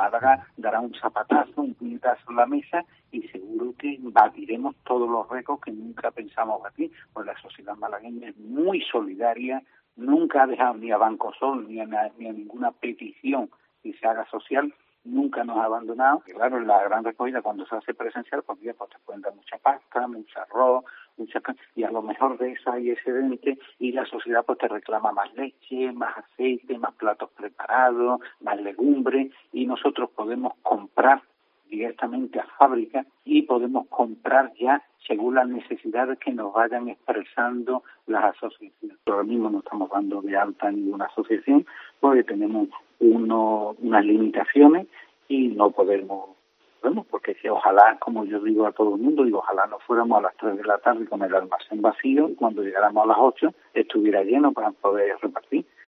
Málaga dará un zapatazo, un puñetazo en la mesa y seguro que batiremos todos los récords que nunca pensamos batir, pues la sociedad malagueña es muy solidaria, nunca ha dejado ni a Bancosol ni a ninguna petición que se haga social, nunca nos ha abandonado. Y claro, en la gran recogida, cuando se hace presencial, pues te pueden dar mucha pasta, mucho arroz, y a lo mejor de eso hay excedente y la sociedad pues te reclama más leche, más aceite, más platos preparados, más legumbres, y nosotros podemos comprar directamente a fábrica y podemos comprar ya según las necesidades que nos vayan expresando las asociaciones. Ahora mismo no estamos dando de alta ninguna asociación porque tenemos unas limitaciones y no podemos, bueno, porque si ojalá, como yo digo a todo el mundo, digo, ojalá no fuéramos a las 3 de la tarde con el almacén vacío y cuando llegáramos a las 8 estuviera lleno para poder repartir.